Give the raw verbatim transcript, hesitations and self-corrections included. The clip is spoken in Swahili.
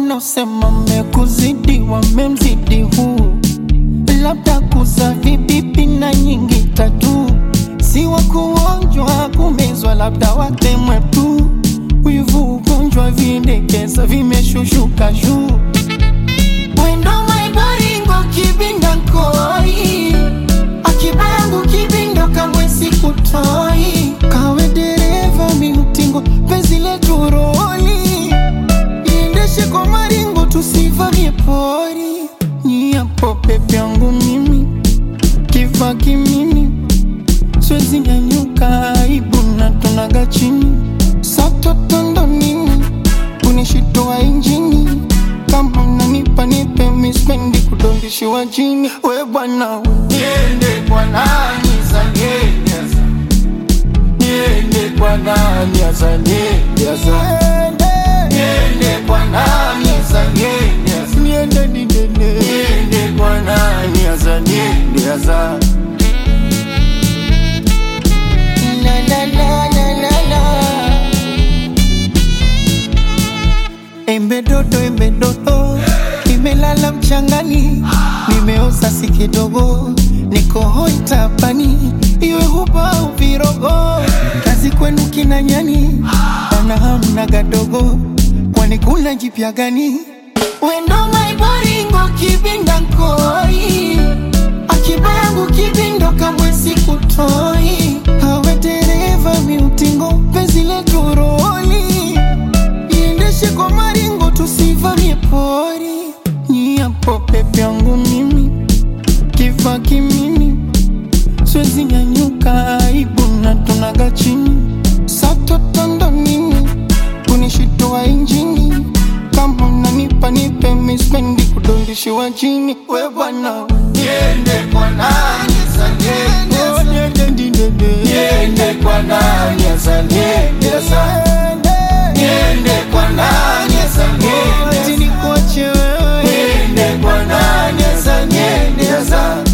wanaosema mekuzidi wamemzidi huu, labda kuza vibibi na nyingi tatu, si wa kuonjwa kumezwa labda watemwe tu, wivu ugonjwa vindekeza vimeshushuka juu. Wendo maibaringo kibinda nkoi, akibangu kibindo kamwe sikutoi, kawe dereva miutingo penzi letu roli, iendeshe kwa maringo tusivamie pori. Niyapo pepe yangu mimi kifa kimini, swezi nyanyuka aibu na tunaga chini, sato tondo nini unishitoa injini, kama unanipa nipe mispendi kudondishi wa jini. We bwana niende kwa nani zangeni aza, niende kwa nani aza, niende aza, niende kwa nani zangeni aza, niende nidene, niende kwa nani aza, niende aza. La la la la la la. Embe dodo, embe dodo, nimelala mchangani, nimeoza si kidogo, niko hoi tapani, iwe huba uvirogo, kazi kwenu kina nyani, ana hamna gadogo, kwani kuna jipya gani? Wendo maibaringo kibinda nkoi, akibangu kibindo kamwe sikutoi, hawe dereva miutingo penzi letu roli, iendeshe kwa maringo tusivamie pori. Niyapo pepe yangu mimi kifa kimini, swezi nyanyuka aibu na tunaga chini, sato tondo nini unishitoa injini, kama unanipa nipe mispendi kudondishi wa jini. We bwana niende kwa nani zangeni aza, niende nidene, niende kwa nani aza, niende aza, niende kwa nani aza, niende aza, nikuache wewe, niende kwa nani aza, niende aza.